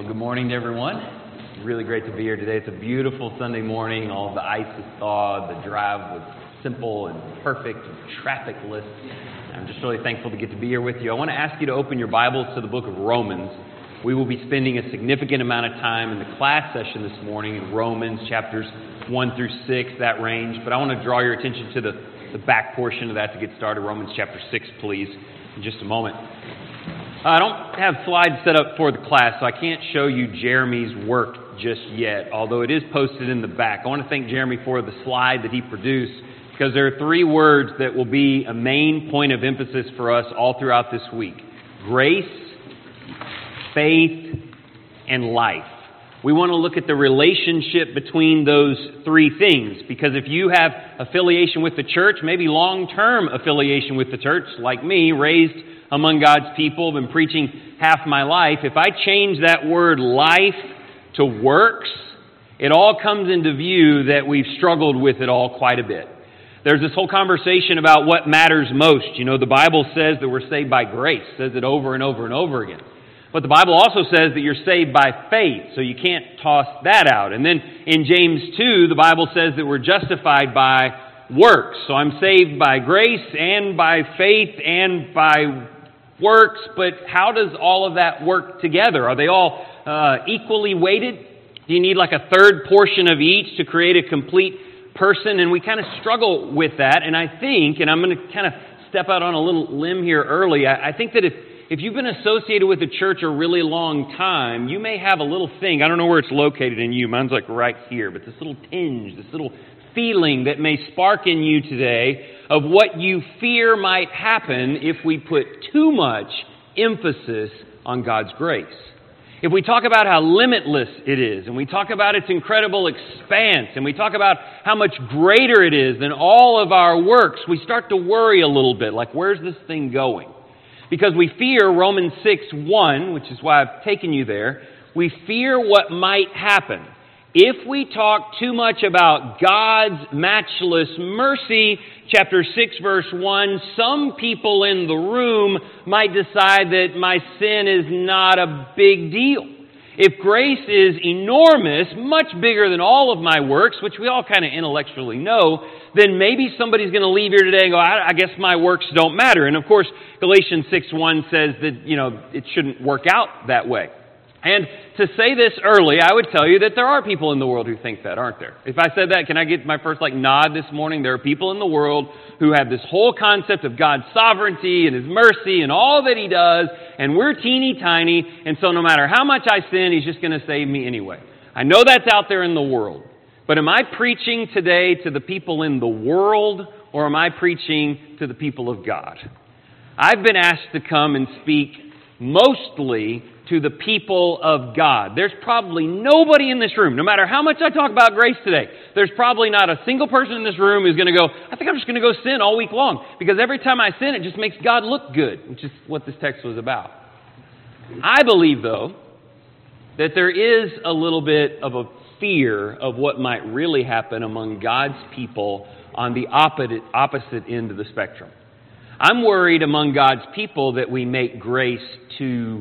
Well, good morning to everyone. It's really great to be here today. It's a beautiful Sunday morning. All of the ice is thawed. The drive was simple and perfect, trafficless. I'm just really thankful to get to be here with you. I want to ask you to open your Bibles to the book of Romans. We will be spending a significant amount of time in the class session this morning in Romans chapters 1 through 6, that range. But I want to draw your attention to the back portion of that to get started. Romans chapter 6, please, in just a moment. I don't have slides set up for the class, so I can't show you Jeremy's work just yet, although it is posted in the back. I want to thank Jeremy for the slide that he produced, because there are three words that will be a main point of emphasis for us all throughout this week: grace, faith, and life. We want to look at the relationship between those three things, because if you have affiliation with the church, maybe long-term affiliation with the church, like me, raised among God's people, been preaching half my life, if I change that word life to works, it all comes into view that we've struggled with it all quite a bit. There's this whole conversation about what matters most. You know, the Bible says that we're saved by grace, says it over and over and over again. But the Bible also says that you're saved by faith, so you can't toss that out. And then in James 2, the Bible says that we're justified by works. So I'm saved by grace and by faith and by works, but how does all of that work together? Are they all equally weighted? Do you need like a third portion of each to create a complete person? And we kind of struggle with that. And I think, and I'm going to kind of step out on a little limb here early, I think that if you've been associated with the church a really long time, you may have a little thing. I don't know where it's located in you. Mine's like right here, but this little tinge, this little feeling that may spark in you today of what you fear might happen if we put too much emphasis on God's grace. If we talk about how limitless it is, and we talk about its incredible expanse, and we talk about how much greater it is than all of our works, we start to worry a little bit, like, where's this thing going? Because we fear Romans 6:1, which is why I've taken you there, we fear what might happen if we talk too much about God's matchless mercy. Chapter 6, verse 1, some people in the room might decide that my sin is not a big deal. If grace is enormous, much bigger than all of my works, which we all kind of intellectually know, then maybe somebody's going to leave here today and go, I guess my works don't matter. And of course, Galatians 6:1 says that, it shouldn't work out that way. And to say this early, I would tell you that there are people in the world who think that, aren't there? If I said that, can I get my first nod this morning? There are people in the world who have this whole concept of God's sovereignty and His mercy and all that He does, and we're teeny tiny, and so no matter how much I sin, He's just going to save me anyway. I know that's out there in the world, but am I preaching today to the people in the world, or am I preaching to the people of God? I've been asked to come and speak mostly to the people of God. There's probably nobody in this room, no matter how much I talk about grace today, there's probably not a single person in this room who's going to go, I think I'm just going to go sin all week long, because every time I sin, it just makes God look good, which is what this text was about. I believe, though, that there is a little bit of a fear of what might really happen among God's people on the opposite end of the spectrum. I'm worried among God's people that we make grace too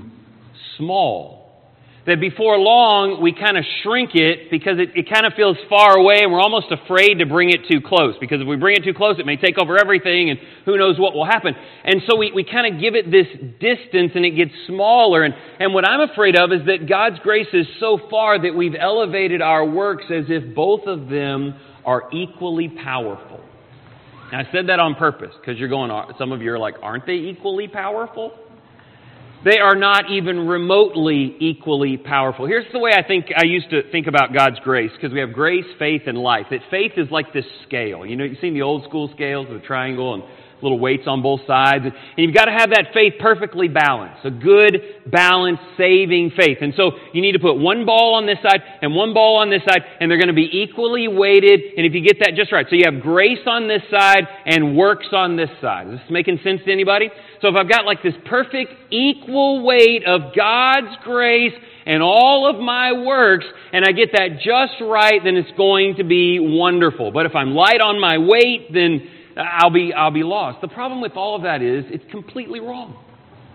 small. That before long, we kind of shrink it because it kind of feels far away, and we're almost afraid to bring it too close. Because if we bring it too close, it may take over everything, and who knows what will happen. And so we kind of give it this distance, and it gets smaller. And what I'm afraid of is that God's grace is so far that we've elevated our works as if both of them are equally powerful. And I said that on purpose, because some of you are like, aren't they equally powerful? They are not even remotely equally powerful. Here's the way I used to think about God's grace, because we have grace, faith, and life. That faith is like this scale. You've seen the old school scales with a triangle and little weights on both sides. And you've got to have that faith perfectly balanced. A good, balanced, saving faith. And so you need to put one ball on this side and one ball on this side, and they're going to be equally weighted. And if you get that just right. So you have grace on this side and works on this side. Is this making sense to anybody? So if I've got this perfect equal weight of God's grace and all of my works, and I get that just right, then it's going to be wonderful. But if I'm light on my weight, then I'll be lost. The problem with all of that is it's completely wrong.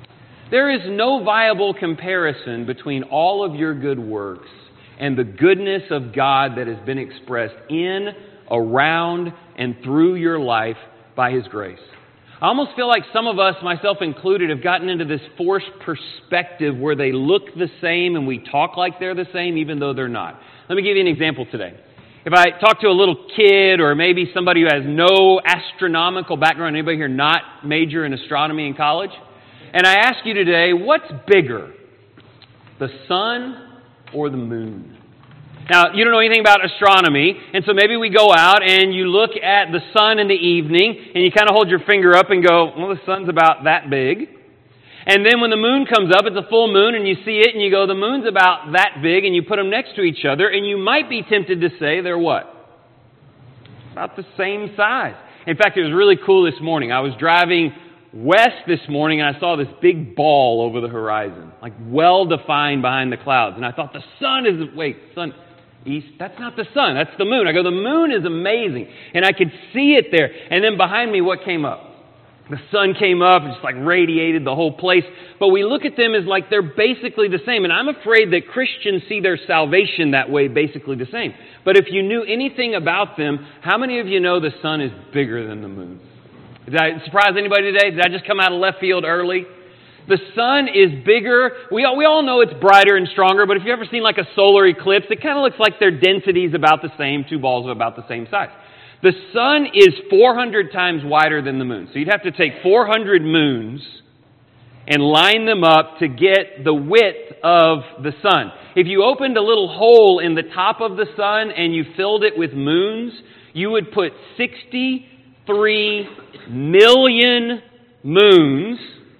There is no viable comparison between all of your good works and the goodness of God that has been expressed in, around, and through your life by His grace. I almost feel like some of us, myself included, have gotten into this forced perspective where they look the same and we talk like they're the same even though they're not. Let me give you an example today. If I talk to a little kid or maybe somebody who has no astronomical background, anybody here not major in astronomy in college, and I ask you today, what's bigger, the sun or the moon? Now, you don't know anything about astronomy, and so maybe we go out and you look at the sun in the evening and you kind of hold your finger up and go, well, the sun's about that big. And then when the moon comes up, it's a full moon, and you see it and you go, the moon's about that big, and you put them next to each other, and you might be tempted to say they're what? About the same size. In fact, it was really cool this morning. I was driving west this morning, and I saw this big ball over the horizon, like well-defined behind the clouds. And I thought, the sun is, sun, east, that's not the sun, that's the moon. I go, the moon is amazing. And I could see it there. And then behind me, what came up? The sun came up and just like radiated the whole place. But we look at them as like they're basically the same. And I'm afraid that Christians see their salvation that way, basically the same. But if you knew anything about them, how many of you know the sun is bigger than the moon? Did I surprise anybody today? Did I just come out of left field early? The sun is bigger. We all know it's brighter and stronger, but if you've ever seen like a solar eclipse, it kind of looks like their density is about the same, two balls of about the same size. The sun is 400 times wider than the moon. So you'd have to take 400 moons and line them up to get the width of the sun. If you opened a little hole in the top of the sun and you filled it with moons, you would put 63 million moons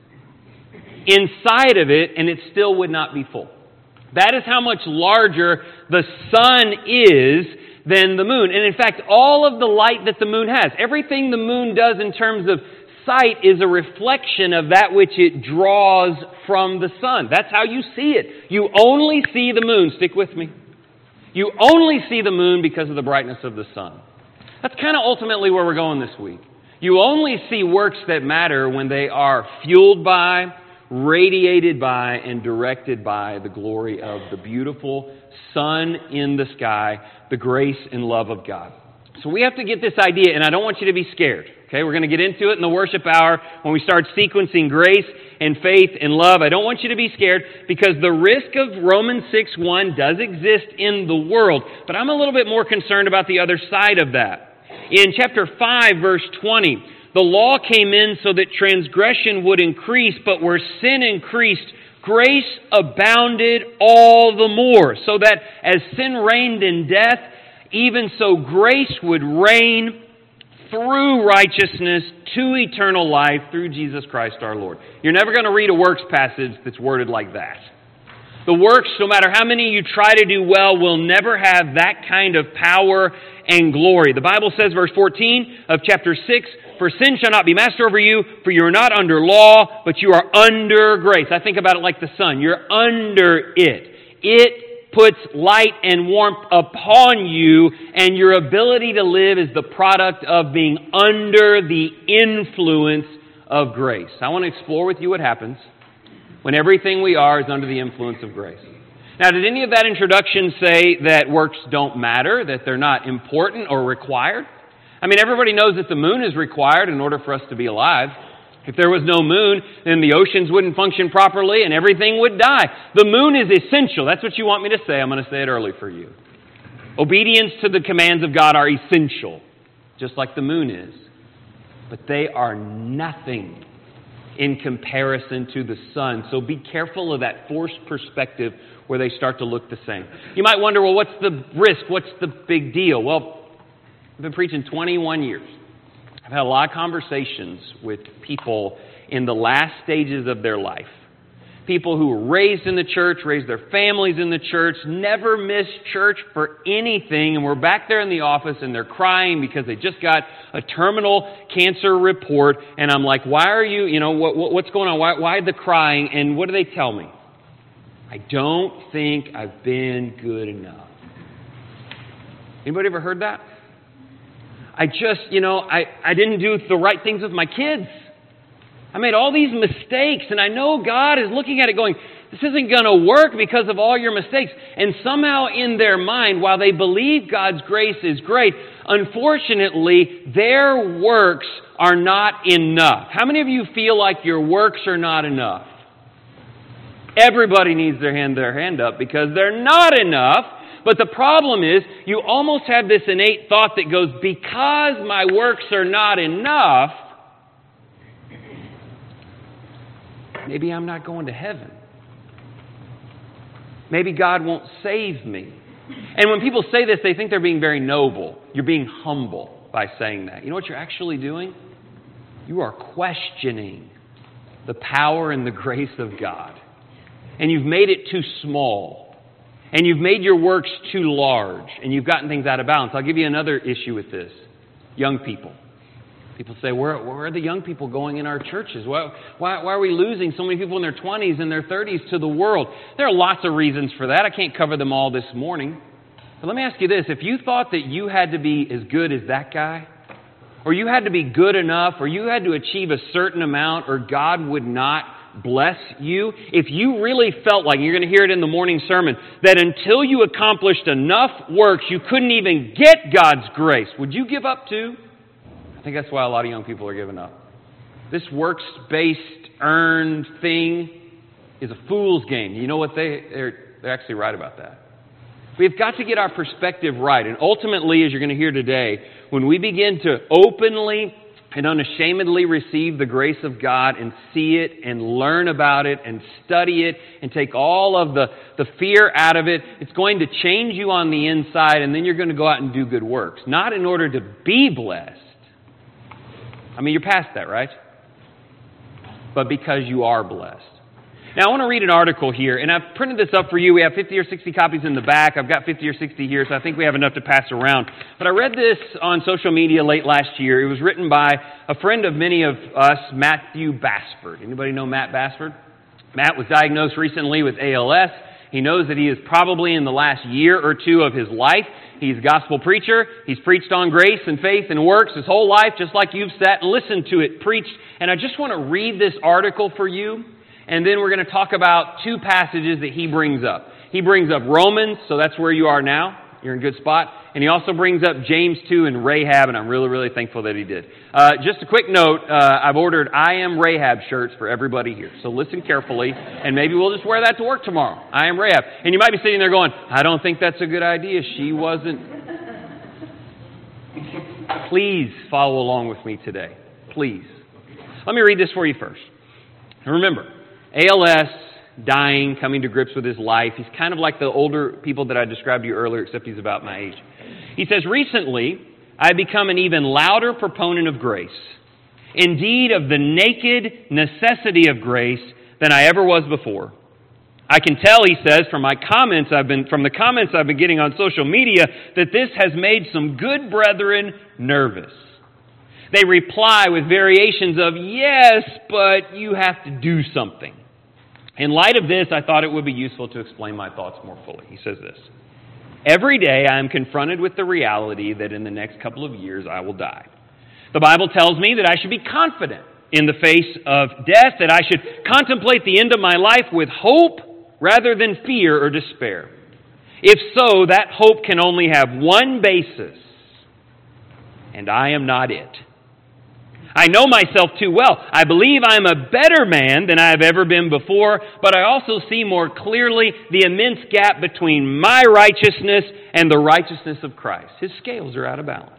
inside of it, and it still would not be full. That is how much larger the sun is than the moon. And in fact, all of the light that the moon has, everything the moon does in terms of sight is a reflection of that which it draws from the sun. That's how you see it. You only see the moon. Stick with me. You only see the moon because of the brightness of the sun. That's kind of ultimately where we're going this week. You only see works that matter when they are fueled by, radiated by, and directed by the glory of the beautiful sun in the sky, the grace and love of God. So we have to get this idea, and I don't want you to be scared. Okay, we're going to get into it in the worship hour when we start sequencing grace and faith and love. I don't want you to be scared because the risk of Romans 6:1 does exist in the world, but I'm a little bit more concerned about the other side of that. In chapter 5, verse 20, the law came in so that transgression would increase, but where sin increased, grace abounded all the more, so that as sin reigned in death, even so grace would reign through righteousness to eternal life through Jesus Christ our Lord. You're never going to read a works passage that's worded like that. The works, no matter how many you try to do well, will never have that kind of power and glory. The Bible says, verse 14 of chapter 6, "For sin shall not be master over you, for you are not under law, but you are under grace." I think about it like the sun. You're under it. It puts light and warmth upon you, and your ability to live is the product of being under the influence of grace. I want to explore with you what happens when everything we are is under the influence of grace. Now, did any of that introduction say that works don't matter, that they're not important or required? I mean, everybody knows that the moon is required in order for us to be alive. If there was no moon, then the oceans wouldn't function properly and everything would die. The moon is essential. That's what you want me to say. I'm going to say it early for you. Obedience to the commands of God are essential, just like the moon is. But they are nothing in comparison to the sun. So be careful of that forced perspective where they start to look the same. You might wonder, well, what's the risk? What's the big deal? Well, I've been preaching 21 years. I've had a lot of conversations with people in the last stages of their life. People who were raised in the church, raised their families in the church, never missed church for anything, and we're back there in the office and they're crying because they just got a terminal cancer report, and I'm like, why are you, what's going on? Why the crying? And what do they tell me? I don't think I've been good enough. Anybody ever heard that? I just, I didn't do the right things with my kids. I made all these mistakes, and I know God is looking at it going, this isn't going to work because of all your mistakes. And somehow in their mind, while they believe God's grace is great, unfortunately, their works are not enough. How many of you feel like your works are not enough? Everybody needs their hand up because they're not enough. But the problem is, you almost have this innate thought that goes, because my works are not enough, maybe I'm not going to heaven. Maybe God won't save me. And when people say this, they think they're being very noble. You're being humble by saying that. You know what you're actually doing? You are questioning the power and the grace of God. And you've made it too small. And you've made your works too large. And you've gotten things out of balance. I'll give you another issue with this. Young people. People say, where are the young people going in our churches? Why are we losing so many people in their 20s and their 30s to the world? There are lots of reasons for that. I can't cover them all this morning. But let me ask you this. If you thought that you had to be as good as that guy, or you had to be good enough, or you had to achieve a certain amount, or God would not bless you, if you really felt like, you're going to hear it in the morning sermon, that until you accomplished enough works, you couldn't even get God's grace, would you give up too? I think that's why a lot of young people are giving up. This works-based, earned thing is a fool's game. You know what? They're actually right about that. We've got to get our perspective right. And ultimately, as you're going to hear today, when we begin to openly and unashamedly receive the grace of God and see it and learn about it and study it and take all of the fear out of it, it's going to change you on the inside, and then you're going to go out and do good works. Not in order to be blessed. I mean, you're past that, right? But because you are blessed. Now, I want to read an article here, and I've printed this up for you. We have 50 or 60 copies in the back. I've got 50 or 60 here, so I think we have enough to pass around. But I read this on social media late last year. It was written by a friend of many of us, Matthew Bassford. Anybody know Matt Bassford? Matt was diagnosed recently with ALS. He knows that he is probably in the last year or two of his life. He's a gospel preacher. He's preached on grace and faith and works his whole life, just like you've sat and listened to it preached. And I just want to read this article for you, and then we're going to talk about two passages that he brings up. He brings up Romans, so that's where you are now. You're in a good spot. And he also brings up James 2 and Rahab, and I'm really, really thankful that he did. Just a quick note, I've ordered I Am Rahab shirts for everybody here. So listen carefully, and maybe we'll just wear that to work tomorrow. I Am Rahab. And you might be sitting there going, I don't think that's a good idea. She wasn't. Please follow along with me today. Please. Let me read this for you first. And remember, ALS, dying, coming to grips with his life. He's kind of like the older people that I described to you earlier, except he's about my age. He says, recently, I've become an even louder proponent of grace. Indeed, of the naked necessity of grace than I ever was before. I can tell, he says, from the comments I've been getting on social media, that this has made some good brethren nervous. They reply with variations of, yes, but you have to do something. In light of this, I thought it would be useful to explain my thoughts more fully. He says this, every day I am confronted with the reality that in the next couple of years I will die. The Bible tells me that I should be confident in the face of death, that I should contemplate the end of my life with hope rather than fear or despair. If so, that hope can only have one basis, and I am not it. I know myself too well. I believe I am a better man than I have ever been before, but I also see more clearly the immense gap between my righteousness and the righteousness of Christ. His scales are out of balance.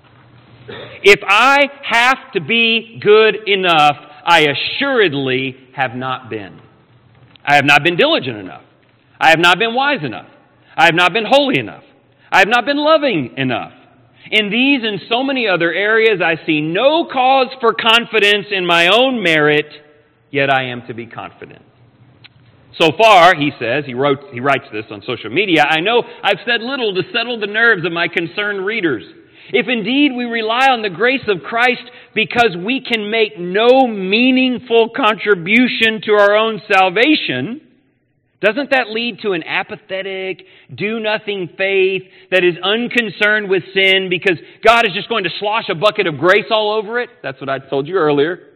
If I have to be good enough, I assuredly have not been. I have not been diligent enough. I have not been wise enough. I have not been holy enough. I have not been loving enough. In these and so many other areas, I see no cause for confidence in my own merit, yet I am to be confident. So far, he says, he writes this on social media, I know I've said little to settle the nerves of my concerned readers. If indeed we rely on the grace of Christ because we can make no meaningful contribution to our own salvation, doesn't that lead to an apathetic, do-nothing faith that is unconcerned with sin because God is just going to slosh a bucket of grace all over it? That's what I told you earlier.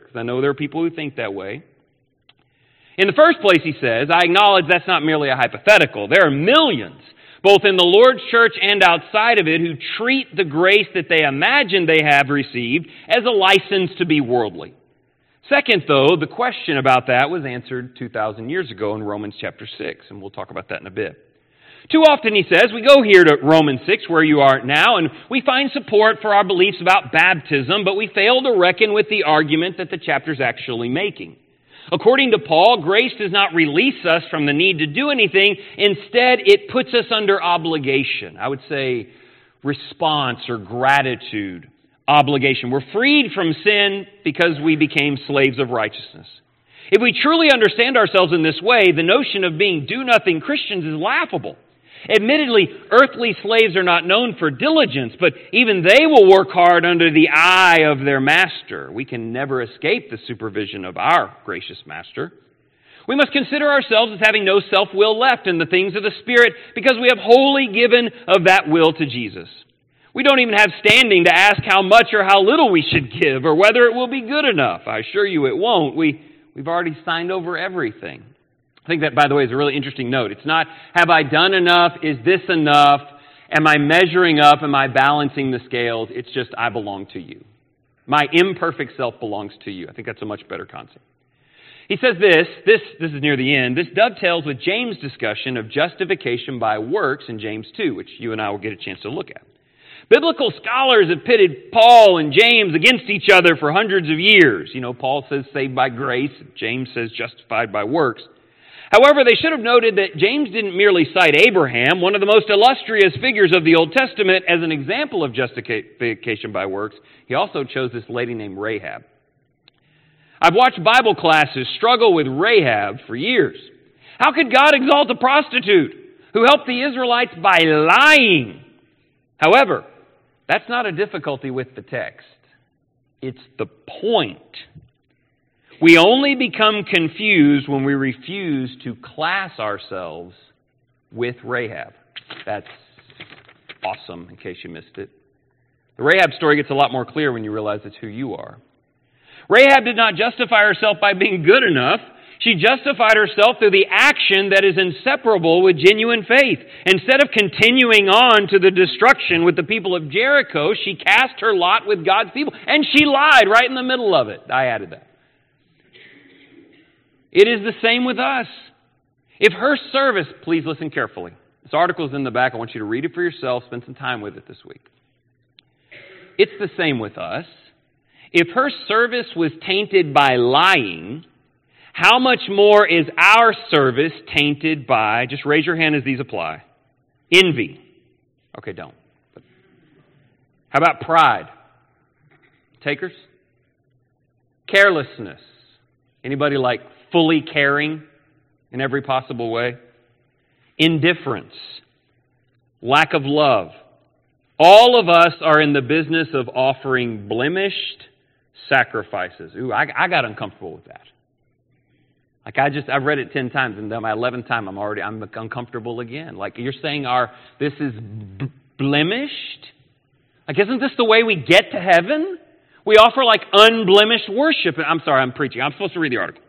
because I know there are people who think that way. In the first place, he says, I acknowledge that's not merely a hypothetical. There are millions, both in the Lord's church and outside of it, who treat the grace that they imagine they have received as a license to be worldly. Second, though, the question about that was answered 2,000 years ago in Romans chapter 6, and we'll talk about that in a bit. Too often, he says, we go here to Romans 6, where you are now, and we find support for our beliefs about baptism, but we fail to reckon with the argument that the chapter's actually making. According to Paul, grace does not release us from the need to do anything. Instead, it puts us under obligation. I would say response or gratitude. Obligation. We're freed from sin because we became slaves of righteousness. If we truly understand ourselves in this way, the notion of being do-nothing Christians is laughable. Admittedly, earthly slaves are not known for diligence, but even they will work hard under the eye of their master. We can never escape the supervision of our gracious master. We must consider ourselves as having no self-will left in the things of the Spirit because we have wholly given of that will to Jesus. We don't even have standing to ask how much or how little we should give or whether it will be good enough. I assure you it won't. We've already signed over everything. I think that, by the way, is a really interesting note. It's not, have I done enough? Is this enough? Am I measuring up? Am I balancing the scales? It's just, I belong to you. My imperfect self belongs to you. I think that's a much better concept. He says this is near the end, this dovetails with James' discussion of justification by works in James 2, which you and I will get a chance to look at. Biblical scholars have pitted Paul and James against each other for hundreds of years. You know, Paul says saved by grace, James says justified by works. However, they should have noted that James didn't merely cite Abraham, one of the most illustrious figures of the Old Testament, as an example of justification by works. He also chose this lady named Rahab. I've watched Bible classes struggle with Rahab for years. How could God exalt a prostitute who helped the Israelites by lying? However, that's not a difficulty with the text. It's the point. We only become confused when we refuse to class ourselves with Rahab. That's awesome, in case you missed it. The Rahab story gets a lot more clear when you realize it's who you are. Rahab did not justify herself by being good enough. She justified herself through the action that is inseparable with genuine faith. Instead of continuing on to the destruction with the people of Jericho, she cast her lot with God's people. And she lied right in the middle of it. I added that. It is the same with us. If her service, please listen carefully. This article is in the back. I want you to read it for yourself. Spend some time with it this week. It's the same with us. If her service was tainted by lying, how much more is our service tainted by, just raise your hand as these apply, envy. Okay, don't. How about pride? Takers? Carelessness. Anybody like fully caring in every possible way? Indifference. Lack of love. All of us are in the business of offering blemished sacrifices. Ooh, I got uncomfortable with that. I've read it 10 times, and on my 11th time, I'm uncomfortable again. Like, you're saying this is blemished? Like, isn't this the way we get to heaven? We offer, like, unblemished worship. I'm sorry, I'm preaching. I'm supposed to read the article.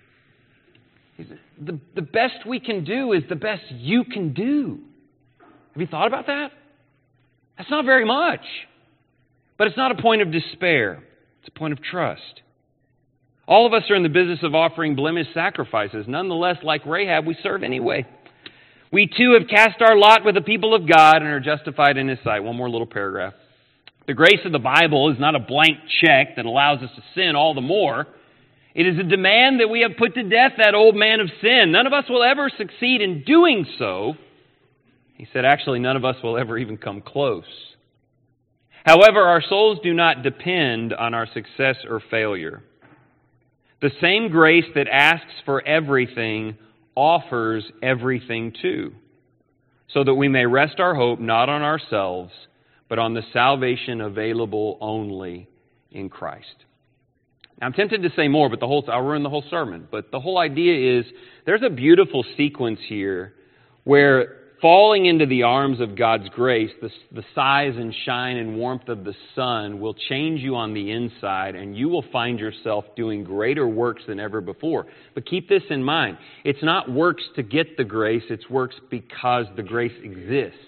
The best we can do is the best you can do. Have you thought about that? That's not very much. But it's not a point of despair. It's a point of trust. All of us are in the business of offering blemished sacrifices. Nonetheless, like Rahab, we serve anyway. We too have cast our lot with the people of God and are justified in His sight. One more little paragraph. The grace of the Bible is not a blank check that allows us to sin all the more. It is a demand that we have put to death that old man of sin. None of us will ever succeed in doing so. He said, actually, none of us will ever even come close. However, our souls do not depend on our success or failure. The same grace that asks for everything offers everything too, so that we may rest our hope not on ourselves, but on the salvation available only in Christ. Now, I'm tempted to say more, but I'll ruin the whole sermon. But the whole idea is there's a beautiful sequence here where falling into the arms of God's grace, the size and shine and warmth of the sun will change you on the inside, and you will find yourself doing greater works than ever before. But keep this in mind. It's not works to get the grace, it's works because the grace exists.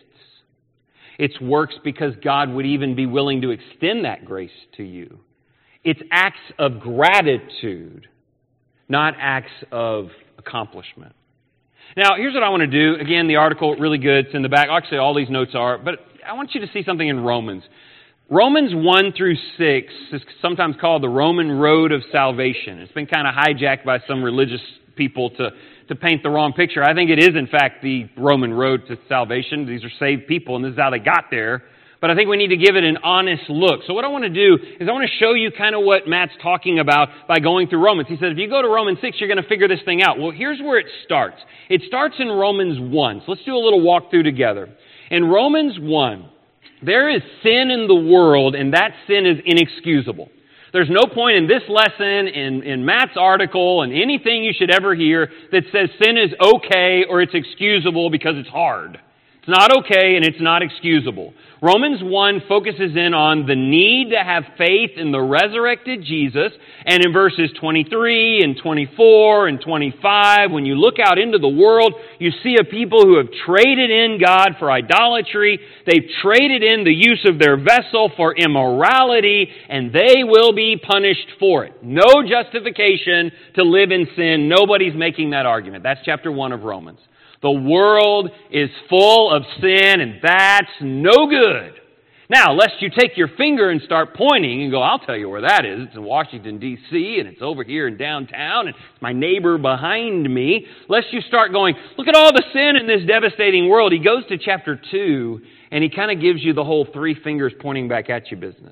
It's works because God would even be willing to extend that grace to you. It's acts of gratitude, not acts of accomplishment. Now, here's what I want to do. Again, the article, really good. It's in the back. Actually, all these notes are. But I want you to see something in Romans. Romans 1 through 6 is sometimes called the Roman road of salvation. It's been kind of hijacked by some religious people to paint the wrong picture. I think it is, in fact, the Roman road to salvation. These are saved people, and this is how they got there. But I think we need to give it an honest look. So what I want to do is I want to show you kind of what Matt's talking about by going through Romans. He said, if you go to Romans 6, you're going to figure this thing out. Well, here's where it starts. It starts in Romans 1. So let's do a little walkthrough together. In Romans 1, there is sin in the world, and that sin is inexcusable. There's no point in this lesson, in Matt's article, and anything you should ever hear that says sin is okay or it's excusable because it's hard. It's not okay and it's not excusable. Romans 1 focuses in on the need to have faith in the resurrected Jesus. And in verses 23 and 24 and 25, when you look out into the world, you see a people who have traded in God for idolatry. They've traded in the use of their vessel for immorality, and they will be punished for it. No justification to live in sin. Nobody's making that argument. That's chapter 1 of Romans. The world is full of sin, and that's no good. Now, lest you take your finger and start pointing and go, I'll tell you where that is. It's in Washington, D.C., and it's over here in downtown, and it's my neighbor behind me. Lest you start going, look at all the sin in this devastating world. He goes to chapter 2, and he kind of gives you the whole three fingers pointing back at you business.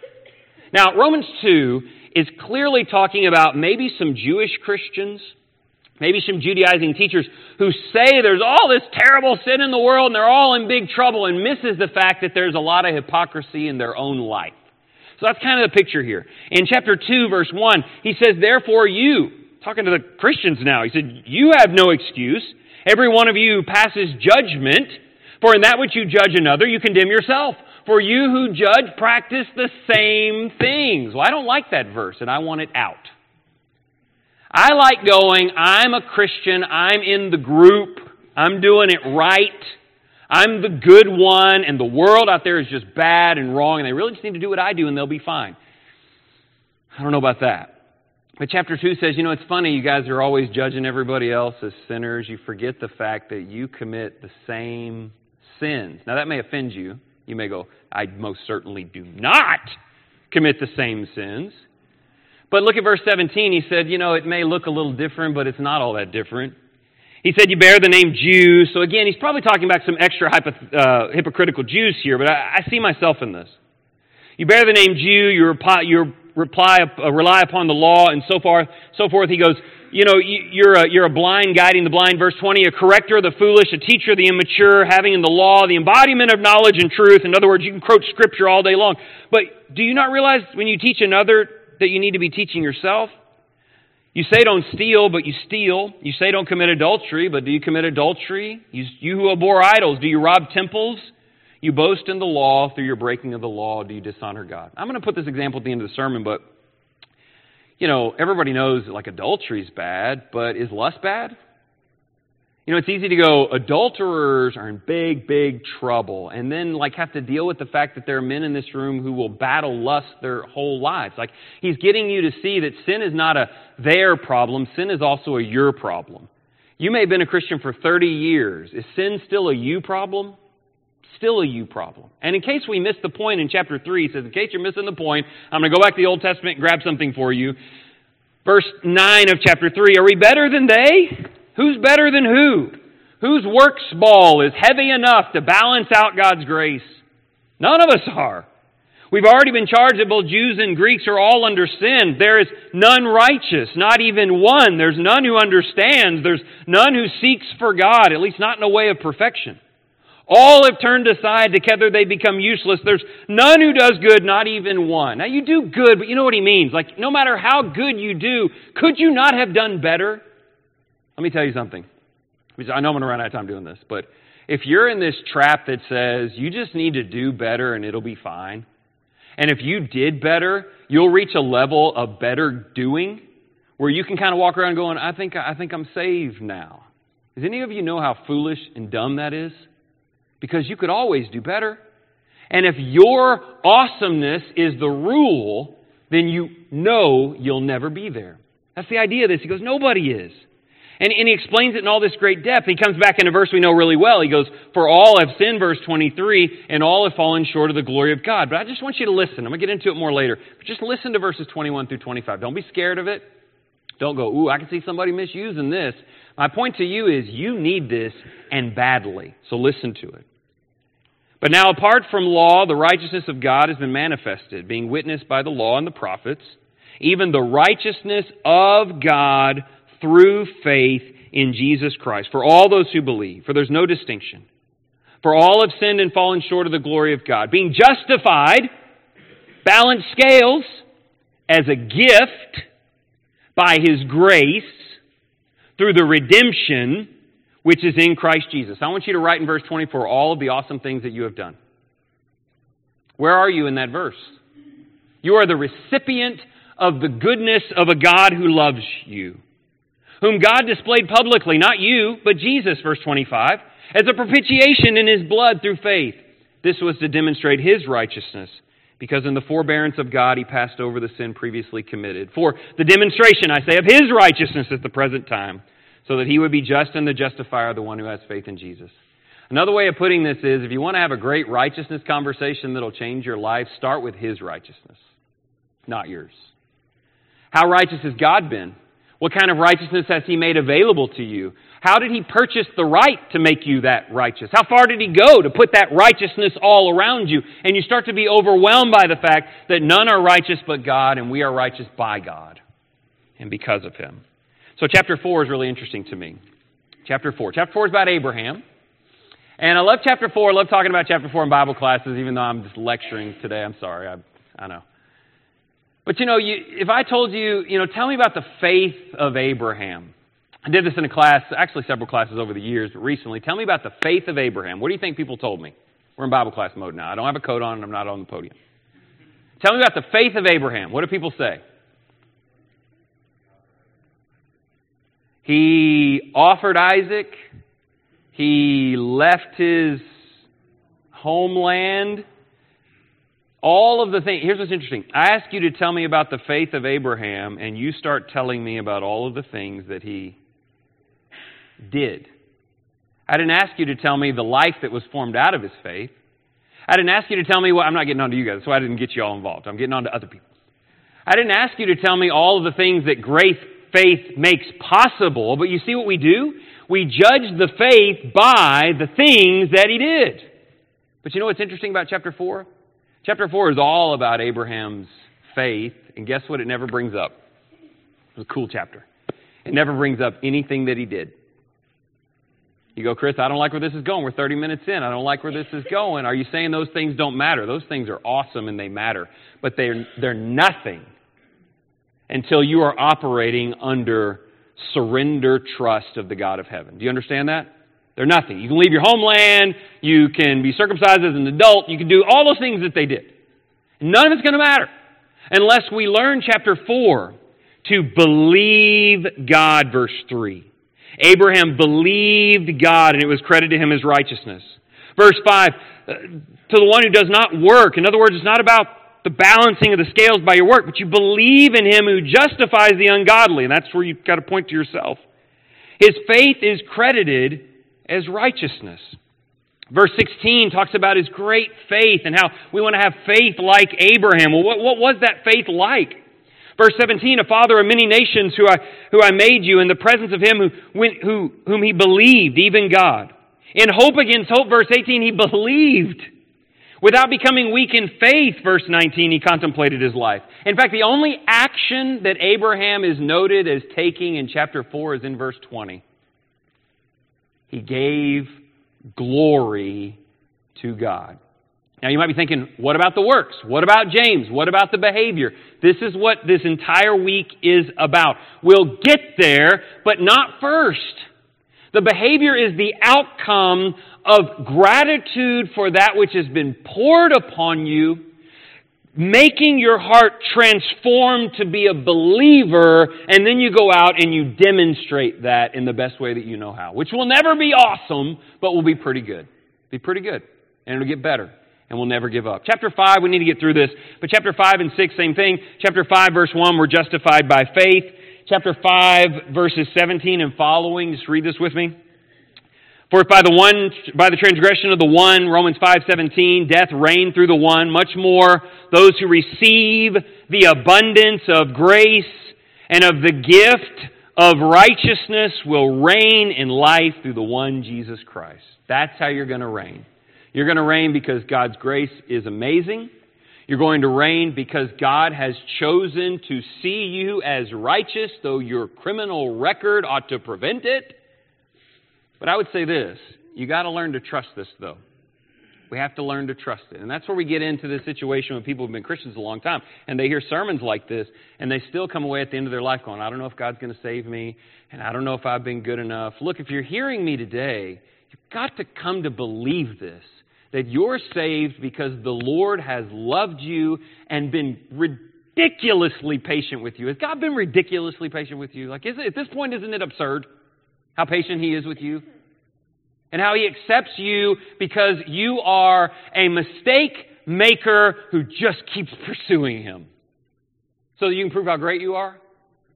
Now, Romans 2 is clearly talking about maybe some Jewish Christians, maybe some Judaizing teachers who say there's all this terrible sin in the world and they're all in big trouble, and misses the fact that there's a lot of hypocrisy in their own life. So that's kind of the picture here. In chapter 2, verse 1, he says, therefore you, talking to the Christians now, he said, you have no excuse. Every one of you passes judgment, for in that which you judge another, you condemn yourself. For you who judge practice the same things. Well, I don't like that verse, and I want it out. I like going, I'm a Christian, I'm in the group, I'm doing it right, I'm the good one, and the world out there is just bad and wrong, and they really just need to do what I do and they'll be fine. I don't know about that. But chapter 2 says, it's funny, you guys are always judging everybody else as sinners. You forget the fact that you commit the same sins. Now that may offend you. You may go, I most certainly do not commit the same sins. But look at verse 17. He said, it may look a little different, but it's not all that different. He said, you bear the name Jews. So again, he's probably talking about some extra hypocritical Jews here, but I see myself in this. You bear the name Jew, you rely upon the law, and so forth. He goes, you're a blind guiding the blind. Verse 20, a corrector of the foolish, a teacher of the immature, having in the law the embodiment of knowledge and truth. In other words, you can quote Scripture all day long. But do you not realize when you teach another that you need to be teaching yourself? You say don't steal, but you steal. You say don't commit adultery, but do you commit adultery? You who abhor idols, do you rob temples? You boast in the law. Through your breaking of the law, do you dishonor God? I'm going to put this example at the end of the sermon, but everybody knows that adultery is bad, but is lust bad? It's easy to go, adulterers are in big, big trouble, and then have to deal with the fact that there are men in this room who will battle lust their whole lives. He's getting you to see that sin is not a their problem, sin is also a your problem. You may have been a Christian for 30 years. Is sin still a you problem? Still a you problem. And in case we missed the point in chapter 3, he says, in case you're missing the point, I'm going to go back to the Old Testament and grab something for you. Verse 9 of chapter 3, are we better than they? Who's better than who? Whose works ball is heavy enough to balance out God's grace? None of us are. We've already been charged that both Jews and Greeks are all under sin. There is none righteous, not even one. There's none who understands. There's none who seeks for God, at least not in a way of perfection. All have turned aside, together they become useless. There's none who does good, not even one. Now you do good, but you know what he means. No matter how good you do, could you not have done better? Let me tell you something. I know I'm going to run out of time doing this, but if you're in this trap that says you just need to do better and it'll be fine, and if you did better, you'll reach a level of better doing where you can kind of walk around going, I think I'm saved now. Does any of you know how foolish and dumb that is? Because you could always do better. And if your awesomeness is the rule, then you know you'll never be there. That's the idea of this. He goes, nobody is. And he explains it in all this great depth. He comes back in a verse we know really well. He goes, for all have sinned, verse 23, and all have fallen short of the glory of God. But I just want you to listen. I'm going to get into it more later. But just listen to verses 21 through 25. Don't be scared of it. Don't go, ooh, I can see somebody misusing this. My point to you is you need this, and badly. So listen to it. But now apart from law, the righteousness of God has been manifested, being witnessed by the law and the prophets, even the righteousness of God through faith in Jesus Christ, for all those who believe. For there's no distinction. For all have sinned and fallen short of the glory of God, being justified, balanced scales, as a gift by His grace through the redemption which is in Christ Jesus. I want you to write in verse 24 all of the awesome things that you have done. Where are you in that verse? You are the recipient of the goodness of a God who loves you, whom God displayed publicly, not you, but Jesus, verse 25, as a propitiation in His blood through faith. This was to demonstrate His righteousness, because in the forbearance of God He passed over the sin previously committed. For the demonstration, I say, of His righteousness at the present time, so that He would be just and the justifier of the one who has faith in Jesus. Another way of putting this is, if you want to have a great righteousness conversation that'll change your life, start with His righteousness, not yours. How righteous has God been? What kind of righteousness has He made available to you? How did He purchase the right to make you that righteous? How far did He go to put that righteousness all around you? And you start to be overwhelmed by the fact that none are righteous but God, and we are righteous by God and because of Him. So chapter 4 is really interesting to me. Chapter 4. Chapter 4 is about Abraham. And I love chapter 4. I love talking about chapter 4 in Bible classes, even though I'm just lecturing today. I'm sorry. I know. But if I told you, tell me about the faith of Abraham. I did this in a class, actually several classes over the years, but recently. Tell me about the faith of Abraham. What do you think people told me? We're in Bible class mode now. I don't have a coat on and I'm not on the podium. Tell me about the faith of Abraham. What do people say? He offered Isaac. He left his homeland. All of the things. Here's what's interesting. I ask you to tell me about the faith of Abraham, and you start telling me about all of the things that he did. I didn't ask you to tell me the life that was formed out of his faith. I didn't ask you to tell me I'm not getting on to you guys, so I didn't get you all involved. I'm getting on to other people. I didn't ask you to tell me all of the things that faith makes possible, but you see what we do? We judge the faith by the things that he did. But you know what's interesting about chapter 4? Chapter 4 is all about Abraham's faith, and guess what it never brings up? It's a cool chapter. It never brings up anything that he did. You go, Chris, I don't like where this is going. We're 30 minutes in. I don't like where this is going. Are you saying those things don't matter? Those things are awesome and they matter, but they're nothing until you are operating under surrender trust of the God of heaven. Do you understand that? They're nothing. You can leave your homeland. You can be circumcised as an adult. You can do all those things that they did. None of it's going to matter unless we learn chapter 4 to believe God, verse 3. Abraham believed God, and it was credited to him as righteousness. Verse 5, to the one who does not work. In other words, it's not about the balancing of the scales by your work, but you believe in him who justifies the ungodly. And that's where you've got to point to yourself. His faith is credited as righteousness. Verse 16 talks about his great faith and how we want to have faith like Abraham. Well, what was that faith like? Verse 17, a father of many nations who I made you in the presence of him whom he believed, even God. In hope against hope, verse 18, he believed. Without becoming weak in faith, verse 19, he contemplated his life. In fact, the only action that Abraham is noted as taking in chapter 4 is in verse 20. He gave glory to God. Now you might be thinking, what about the works? What about James? What about the behavior? This is what this entire week is about. We'll get there, but not first. The behavior is the outcome of gratitude for that which has been poured upon you, making your heart transform to be a believer, and then you go out and you demonstrate that in the best way that you know how, which will never be awesome, but will be pretty good. Be pretty good, and it'll get better, and we'll never give up. Chapter 5, we need to get through this, but chapter 5 and 6, same thing. Chapter 5, verse 1, we're justified by faith. Chapter 5, verses 17 and following, just read this with me. For if by the transgression of the one, Romans 5:17, death reigned through the one, much more those who receive the abundance of grace and of the gift of righteousness will reign in life through the one Jesus Christ. That's how you're going to reign. You're going to reign because God's grace is amazing. You're going to reign because God has chosen to see you as righteous, though your criminal record ought to prevent it. But I would say this, you got to learn to trust this, though. We have to learn to trust it. And that's where we get into this situation when people have been Christians a long time, and they hear sermons like this, and they still come away at the end of their life going, I don't know if God's going to save me, and I don't know if I've been good enough. Look, if you're hearing me today, you've got to come to believe this, that you're saved because the Lord has loved you and been ridiculously patient with you. Has God been ridiculously patient with you? Like, at this point, isn't it absurd how patient He is with you? And how He accepts you because you are a mistake maker who just keeps pursuing Him. So that you can prove how great you are?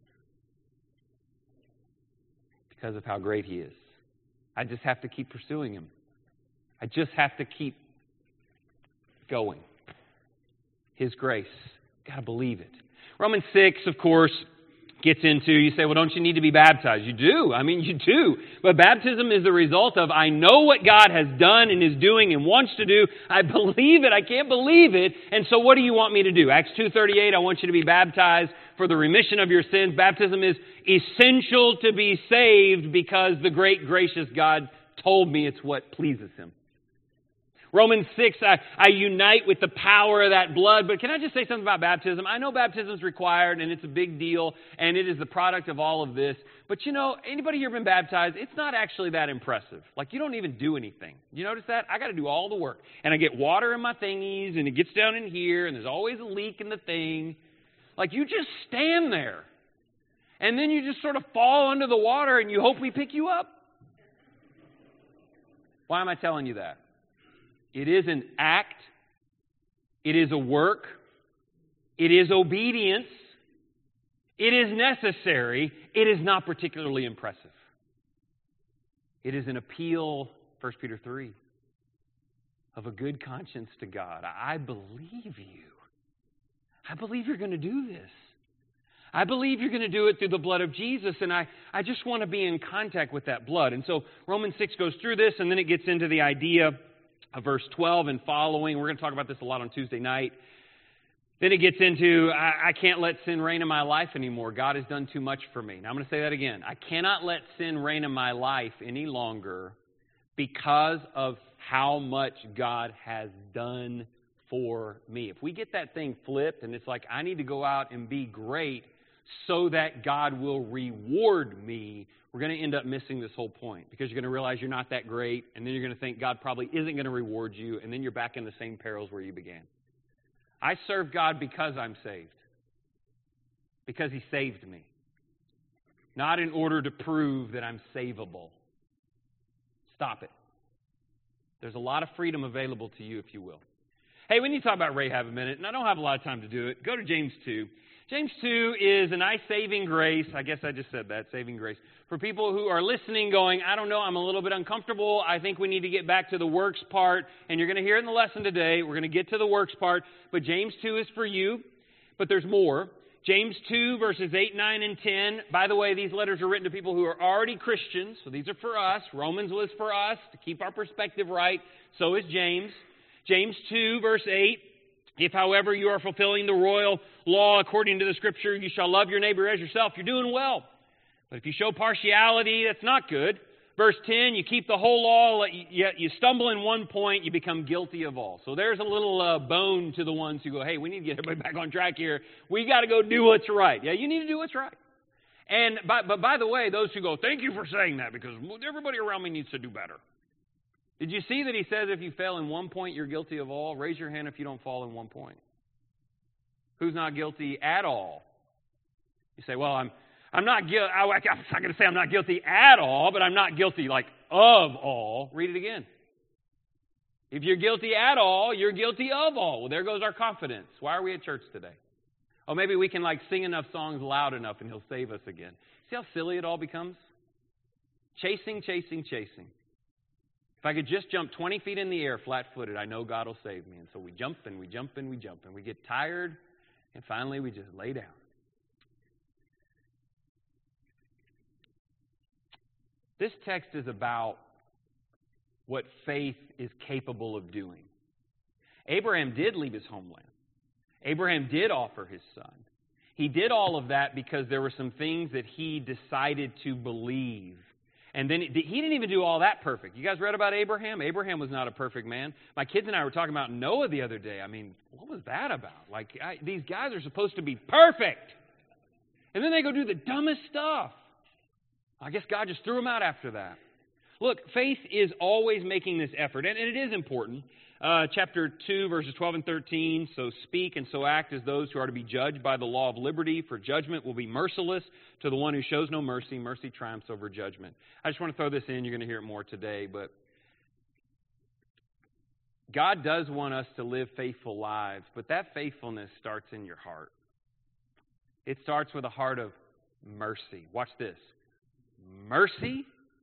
Because of how great He is. I just have to keep pursuing Him. I just have to keep going. His grace. Got to believe it. Romans 6, of course, gets into, you say, well, don't you need to be baptized? You do. I mean, you do. But baptism is the result of, I know what God has done and is doing and wants to do. I believe it. I can't believe it. And so what do you want me to do? Acts 2:38, I want you to be baptized for the remission of your sins. Baptism is essential to be saved because the great gracious God told me it's what pleases Him. Romans 6, I unite with the power of that blood. But can I just say something about baptism? I know baptism is required, and it's a big deal, and it is the product of all of this. But you know, anybody here been baptized? It's not actually that impressive. Like, you don't even do anything. You notice that? I got to do all the work. And I get water in my thingies, and it gets down in here, and there's always a leak in the thing. Like, you just stand there. And then you just sort of fall under the water, and you hope we pick you up. Why am I telling you that? It is an act. It is a work. It is obedience. It is necessary. It is not particularly impressive. It is an appeal, 1 Peter 3, of a good conscience to God. I believe you. I believe you're going to do this. I believe you're going to do it through the blood of Jesus, and I just want to be in contact with that blood. And so Romans 6 goes through this, and then it gets into the idea of verse 12 and following. We're going to talk about this a lot on Tuesday night. Then it gets into, I can't let sin reign in my life anymore. God has done too much for me. Now I'm going to say that again. I cannot let sin reign in my life any longer because of how much God has done for me. If we get that thing flipped and it's like, I need to go out and be great so that God will reward me, we're going to end up missing this whole point because you're going to realize you're not that great, and then you're going to think God probably isn't going to reward you, and then you're back in the same perils where you began. I serve God because I'm saved, because He saved me, not in order to prove that I'm savable. Stop it. There's a lot of freedom available to you, if you will. Hey, we need to talk about Rahab a minute, and I don't have a lot of time to do it. Go to James 2. James 2 is a nice saving grace. I guess I just said that, saving grace. For people who are listening going, I don't know, I'm a little bit uncomfortable. I think we need to get back to the works part. And you're going to hear it in the lesson today. We're going to get to the works part. But James 2 is for you. But there's more. James 2, verses 8, 9, and 10. By the way, these letters are written to people who are already Christians. So these are for us. Romans was for us to keep our perspective right. So is James. James 2, verse 8. If, however, you are fulfilling the royal law according to the Scripture, you shall love your neighbor as yourself, you're doing well. But if you show partiality, that's not good. Verse 10, you keep the whole law, yet you stumble in one point, you become guilty of all. So there's a little bone to the ones who go, hey, we need to get everybody back on track here. We got to go do what's right. Yeah, you need to do what's right. But by the way, those who go, thank you for saying that because everybody around me needs to do better. Did you see that he says if you fail in one point, you're guilty of all? Raise your hand if you don't fall in one point. Who's not guilty at all? You say, well, I'm not guilty. I'm not going to say I'm not guilty at all, but I'm not guilty like of all. Read it again. If you're guilty at all, you're guilty of all. Well, there goes our confidence. Why are we at church today? Oh, maybe we can sing enough songs loud enough and He'll save us again. See how silly it all becomes? Chasing, chasing, chasing. If I could just jump 20 feet in the air flat-footed, I know God will save me. And so we jump and we jump and we jump and we get tired and finally we just lay down. This text is about what faith is capable of doing. Abraham did leave his homeland. Abraham did offer his son. He did all of that because there were some things that he decided to believe. And then he didn't even do all that perfect. You guys read about Abraham? Abraham was not a perfect man. My kids and I were talking about Noah the other day. I mean, what was that about? These guys are supposed to be perfect. And then they go do the dumbest stuff. I guess God just threw them out after that. Look, faith is always making this effort, and it is important. Chapter 2, verses 12 and 13, so speak and so act as those who are to be judged by the law of liberty, for judgment will be merciless to the one who shows no mercy. Mercy triumphs over judgment. I just want to throw this in. You're going to hear it more today, but God does want us to live faithful lives, but that faithfulness starts in your heart. It starts with a heart of mercy. Watch this. Mercy.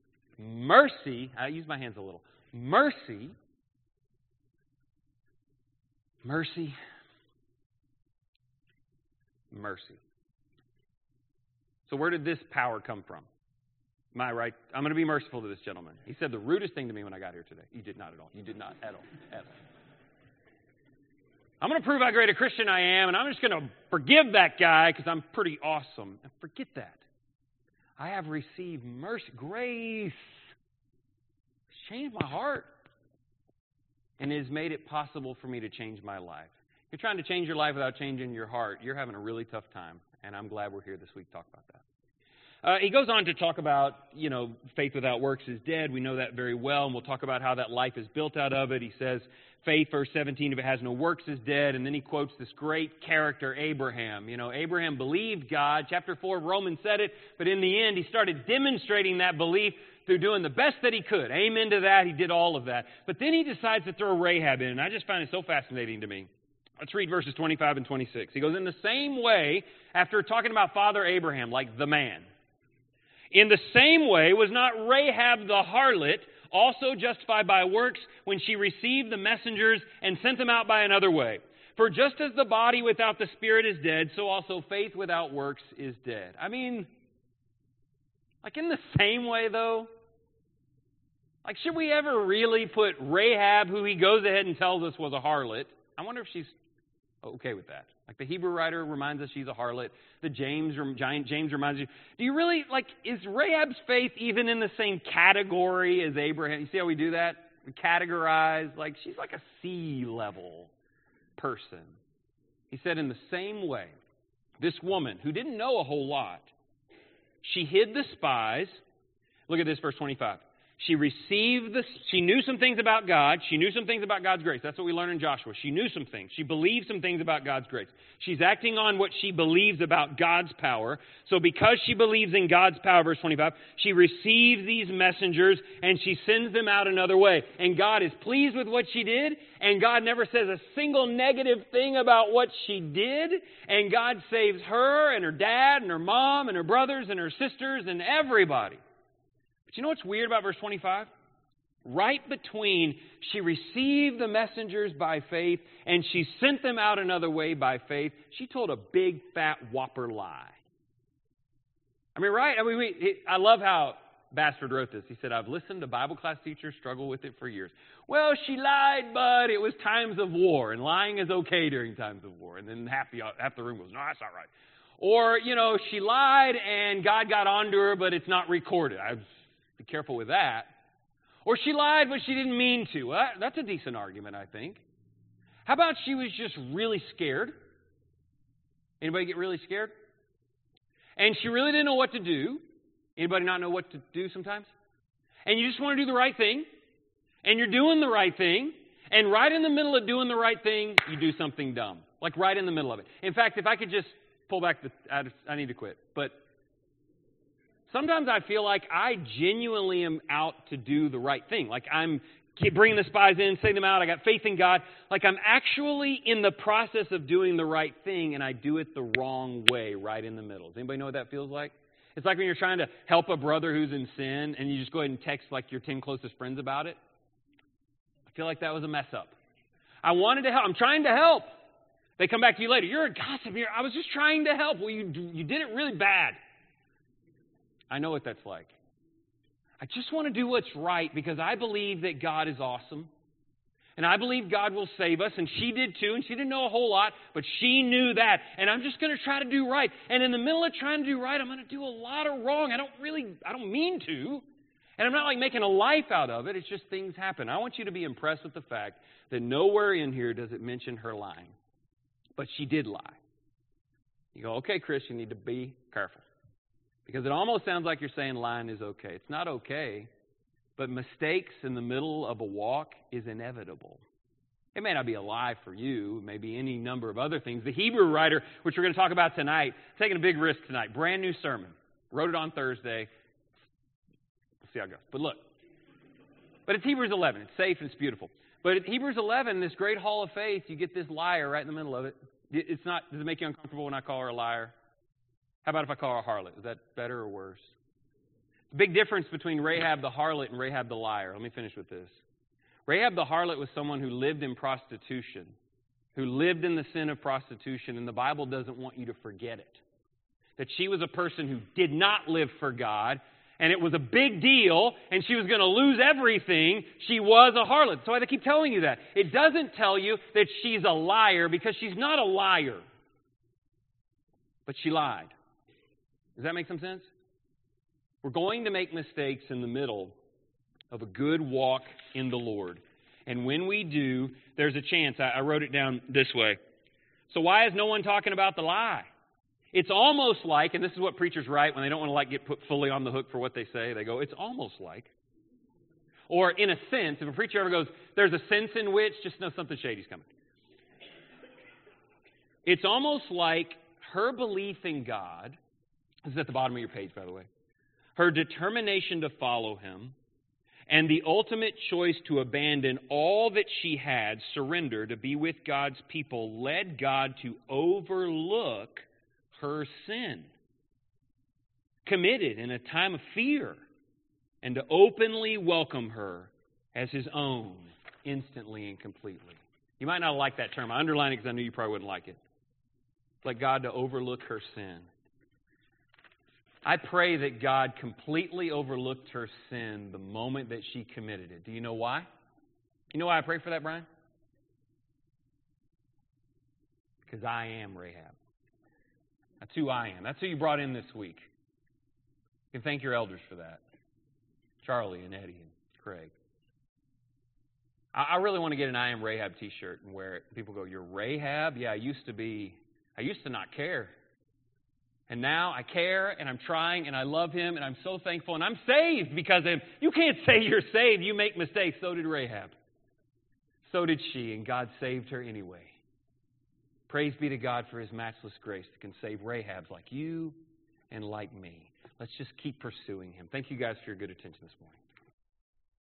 I use my hands a little. Mercy. So where did this power come from? Am I right? I'm going to be merciful to this gentleman. He said the rudest thing to me when I got here today. You did not at all. You did not at all. At all. I'm going to prove how great a Christian I am, and I'm just going to forgive that guy because I'm pretty awesome. And forget that. I have received mercy, grace. It's changed my heart. And it has made it possible for me to change my life. If you're trying to change your life without changing your heart, you're having a really tough time. And I'm glad we're here this week to talk about that. He goes on to talk about, faith without works is dead. We know that very well, and we'll talk about how that life is built out of it. He says, faith, verse 17, if it has no works is dead. And then he quotes this great character, Abraham. Abraham believed God. Chapter 4 of Romans said it, but in the end, he started demonstrating that belief through doing the best that he could. Amen to that. He did all of that. But then he decides to throw Rahab in, and I just find it so fascinating to me. Let's read verses 25 and 26. He goes, in the same way, after talking about Father Abraham, like the man, in the same way was not Rahab the harlot also justified by works when she received the messengers and sent them out by another way? For just as the body without the spirit is dead, so also faith without works is dead. I mean, in the same way though? Should we ever really put Rahab, who he goes ahead and tells us was a harlot? I wonder if she's okay with that. The Hebrew writer reminds us she's a harlot. James reminds you. Do you really, is Rahab's faith even in the same category as Abraham? You see how we do that? We categorize, she's like a C-level person. He said in the same way, this woman who didn't know a whole lot, she hid the spies. Look at this, verse 25. She knew some things about God. She knew some things about God's grace. That's what we learn in Joshua. She knew some things. She believed some things about God's grace. She's acting on what she believes about God's power. So because she believes in God's power, verse 25, she receives these messengers and she sends them out another way. And God is pleased with what she did. And God never says a single negative thing about what she did. And God saves her and her dad and her mom and her brothers and her sisters and everybody. But you know what's weird about verse 25? Right between she received the messengers by faith and she sent them out another way by faith, she told a big fat whopper lie. Right? I love how Bassford wrote this. He said, I've listened to Bible class teachers struggle with it for years. Well, she lied, but it was times of war, and lying is okay during times of war. And then half the room goes, no, that's not right. Or, she lied and God got onto her, but it's not recorded. Be careful with that. Or she lied, but she didn't mean to. Well, that's a decent argument, I think. How about she was just really scared? Anybody get really scared? And she really didn't know what to do. Anybody not know what to do sometimes? And you just want to do the right thing. And you're doing the right thing. And right in the middle of doing the right thing, you do something dumb. Like right in the middle of it. In fact, if I could just pull back I need to quit. But sometimes I feel like I genuinely am out to do the right thing. Like I'm bringing the spies in, sending them out. I got faith in God. Like I'm actually in the process of doing the right thing, and I do it the wrong way right in the middle. Does anybody know what that feels like? It's like when you're trying to help a brother who's in sin, and you just go ahead and text like your 10 closest friends about it. I feel like that was a mess up. I wanted to help. I'm trying to help. They come back to you later. You're a gossip here. I was just trying to help. Well, you did it really bad. I know what that's like. I just want to do what's right because I believe that God is awesome. And I believe God will save us. And she did too. And she didn't know a whole lot, but she knew that. And I'm just going to try to do right. And in the middle of trying to do right, I'm going to do a lot of wrong. I don't mean to. And I'm not like making a life out of it. It's just things happen. I want you to be impressed with the fact that nowhere in here does it mention her lying. But she did lie. You go, okay, Chris, you need to be careful. Because it almost sounds like you're saying lying is okay. It's not okay, but mistakes in the middle of a walk is inevitable. It may not be a lie for you. It may be any number of other things. The Hebrew writer, which we're going to talk about tonight, taking a big risk tonight. Brand new sermon. Wrote it on Thursday. We'll see how it goes. But look. But it's Hebrews 11. It's safe and it's beautiful. But at Hebrews 11, this great hall of faith, you get this liar right in the middle of it. It's not. Does it make you uncomfortable when I call her a liar? How about if I call her a harlot? Is that better or worse? The big difference between Rahab the harlot and Rahab the liar. Let me finish with this. Rahab the harlot was someone who lived in prostitution, who lived in the sin of prostitution, and the Bible doesn't want you to forget it. That she was a person who did not live for God, and it was a big deal, and she was going to lose everything. She was a harlot. So I keep telling you that. It doesn't tell you that she's a liar, because she's not a liar. But she lied. Does that make some sense? We're going to make mistakes in the middle of a good walk in the Lord. And when we do, there's a chance. I wrote it down this way. So why is no one talking about the lie? It's almost like, and this is what preachers write when they don't want to get put fully on the hook for what they say. They go, it's almost like. Or in a sense, if a preacher ever goes, there's a sense in which, just know something shady's coming. It's almost like her belief in God. This is at the bottom of your page, by the way. Her determination to follow him and the ultimate choice to abandon all that she had, surrender to be with God's people, led God to overlook her sin, committed in a time of fear, and to openly welcome her as his own instantly and completely. You might not like that term. I underline it because I knew you probably wouldn't like it. Like God to overlook her sin. I pray that God completely overlooked her sin the moment that she committed it. Do you know why? You know why I pray for that, Brian? Because I am Rahab. That's who I am. That's who you brought in this week. You can thank your elders for that. Charlie and Eddie and Craig. I really want to get an I Am Rahab t-shirt and wear it. People go, you're Rahab? Yeah, I used to not care. And now I care, and I'm trying, and I love him, and I'm so thankful, and I'm saved because of him. You can't say you're saved. You make mistakes. So did Rahab. So did she, and God saved her anyway. Praise be to God for his matchless grace that can save Rahabs like you and like me. Let's just keep pursuing him. Thank you guys for your good attention this morning.